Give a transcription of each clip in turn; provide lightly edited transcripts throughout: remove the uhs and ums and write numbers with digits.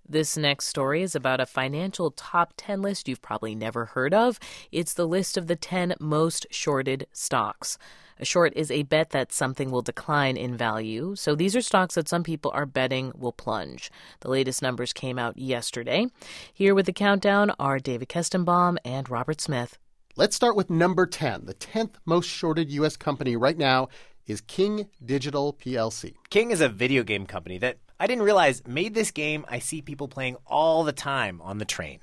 This next story is about a financial top 10 list you've probably never heard of. It's the list of the 10 most shorted stocks. A short is a bet that something will decline in value. So these are stocks that some people are betting will plunge. The latest numbers came out yesterday. Here with the countdown are David Kestenbaum and Robert Smith. Let's start with number 10. The 10th most shorted U.S. company right now is King Digital plc. King is a video game company that I didn't realize made this game I see people playing all the time on the train.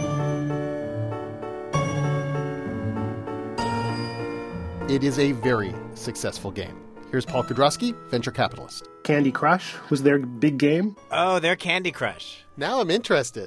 It is a very successful game. Here's Paul Kudrowski, venture capitalist. Candy Crush was their big game. Oh, they're Candy Crush. Now I'm interested.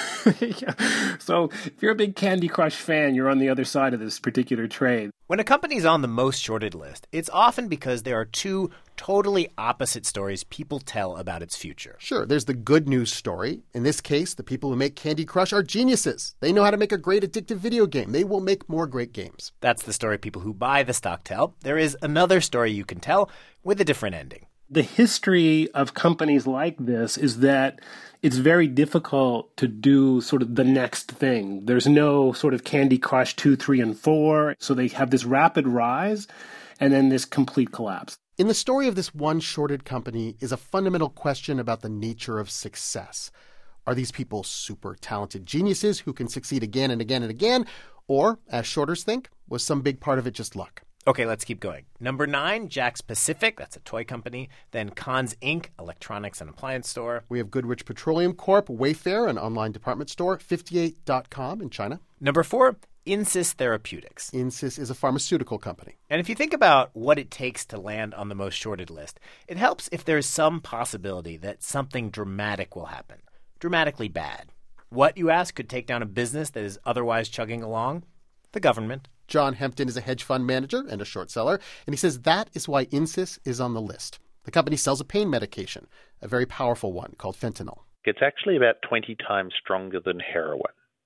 Yeah. So if you're a big Candy Crush fan, you're on the other side of this particular trade. When a company's on the most shorted list, it's often because there are two totally opposite stories people tell about its future. Sure, there's the good news story. In this case, the people who make Candy Crush are geniuses. They know how to make a great addictive video game. They will make more great games. That's the story people who buy the stock tell. There is another story you can tell with a different ending. The history of companies like this is that it's very difficult to do sort of the next thing. There's no sort of Candy Crush 2, 3, and 4. So they have this rapid rise and then this complete collapse. In the story of this one shorted company is a fundamental question about the nature of success. Are these people super talented geniuses who can succeed again and again and again? Or, as shorters think, was some big part of it just luck? Okay, let's keep going. Number 9, Jack's Pacific. That's a toy company. Then Cons Inc., electronics and appliance store. We have Goodrich Petroleum Corp., Wayfair, an online department store, 58.com in China. Number 4, Insys Therapeutics. Insys is a pharmaceutical company. And if you think about what it takes to land on the most shorted list, it helps if there's some possibility that something dramatic will happen. Dramatically bad. What, you ask, could take down a business that is otherwise chugging along? The government. John Hempton is a hedge fund manager and a short seller, and he says that is why Insys is on the list. The company sells a pain medication, a very powerful one called fentanyl. It's actually about 20 times stronger than heroin.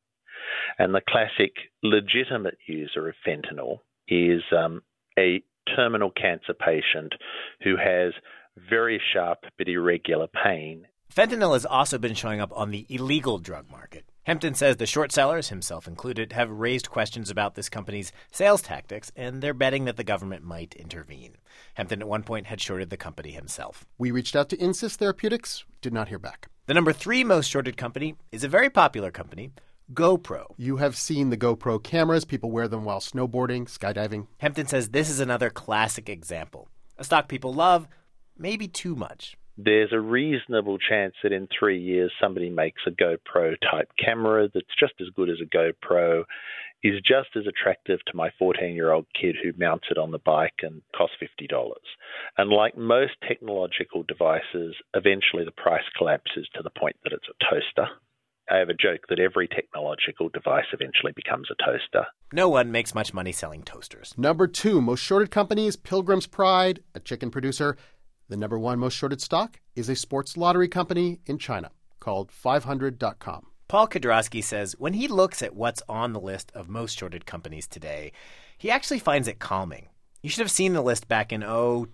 And the classic legitimate user of fentanyl is a terminal cancer patient who has very sharp but irregular pain. Fentanyl has also been showing up on the illegal drug market. Hempton says the short sellers, himself included, have raised questions about this company's sales tactics, and they're betting that the government might intervene. Hempton at one point had shorted the company himself. We reached out to Insys Therapeutics, did not hear back. The number 3 most shorted company is a very popular company, GoPro. You have seen the GoPro cameras. People wear them while snowboarding, skydiving. Hempton says this is another classic example. A stock people love, maybe too much. There's a reasonable chance that in 3 years somebody makes a GoPro-type camera that's just as good as a GoPro, is just as attractive to my 14-year-old kid who mounts it on the bike and costs $50. And like most technological devices, eventually the price collapses to the point that it's a toaster. I have a joke that every technological device eventually becomes a toaster. No one makes much money selling toasters. Number 2 most shorted company is Pilgrim's Pride, a chicken producer. The number 1 most shorted stock is a sports lottery company in China called 500.com. Paul Kudrowski says when he looks at what's on the list of most shorted companies today, he actually finds it calming. You should have seen the list back in,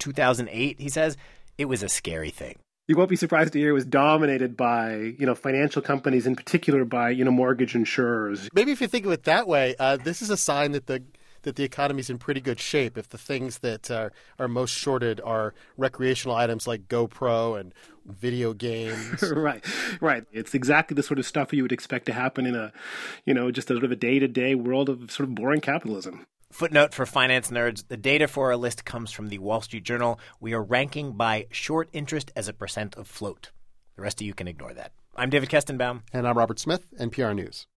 2008, he says. It was a scary thing. You won't be surprised to hear it was dominated by, financial companies, in particular by, mortgage insurers. Maybe if you think of it that way, this is a sign that the economy's in pretty good shape if the things that are most shorted are recreational items like GoPro and video games. Right. It's exactly the sort of stuff you would expect to happen in a, just a sort of a day-to-day world of sort of boring capitalism. Footnote for finance nerds, the data for our list comes from the Wall Street Journal. We are ranking by short interest as a percent of float. The rest of you can ignore that. I'm David Kestenbaum. And I'm Robert Smith, NPR News.